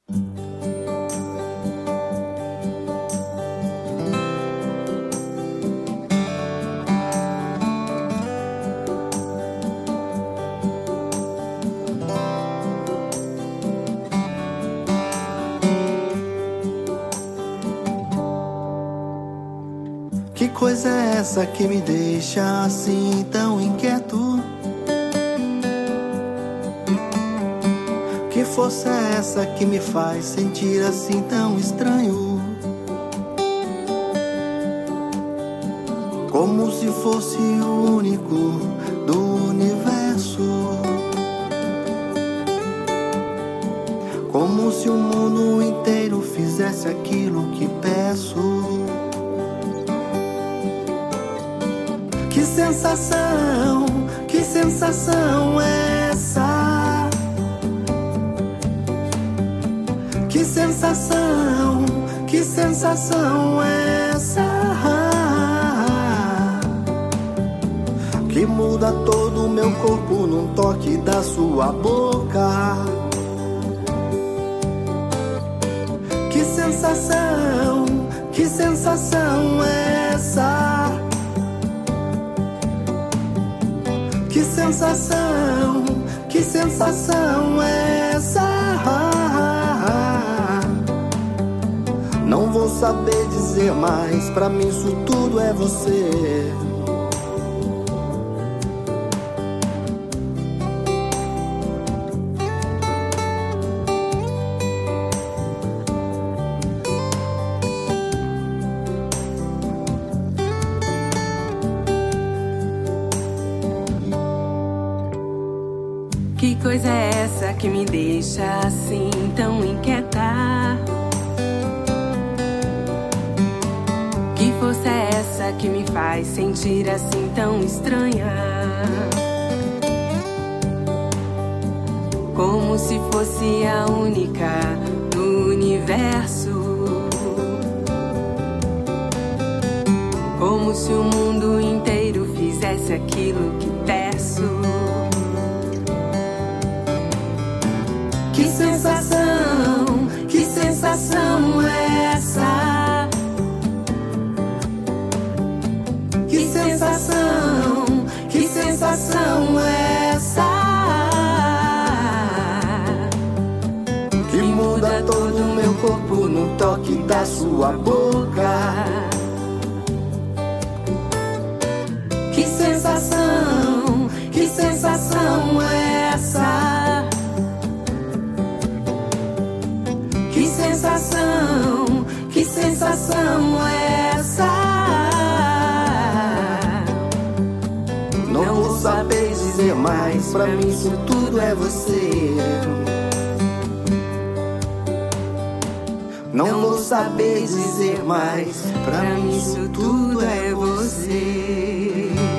Que coisa é essa que me deixa assim tão inquieto? Que força é essa que me faz sentir assim tão estranho? Como se fosse o único do universo. Como se o mundo inteiro fizesse aquilo que peço. Que sensação é essa? Que sensação é essa? Que muda todo o meu corpo num toque da sua boca. Que sensação é essa? Que sensação é essa? Não vou saber dizer mais, pra mim isso tudo é você. Que coisa é essa que me deixa assim tão inquieta? Que força é essa que me faz sentir assim tão estranha? Como se fosse a única do universo. Como se o mundo inteiro fizesse aquilo que peço. Que sensação é essa? Que sensação é essa? Que muda todo o meu corpo no toque da sua boca. Que sensação é essa? Que sensação é essa? Não vou saber dizer mais, pra mim isso tudo é você. Não vou saber dizer mais, pra mim isso tudo é você.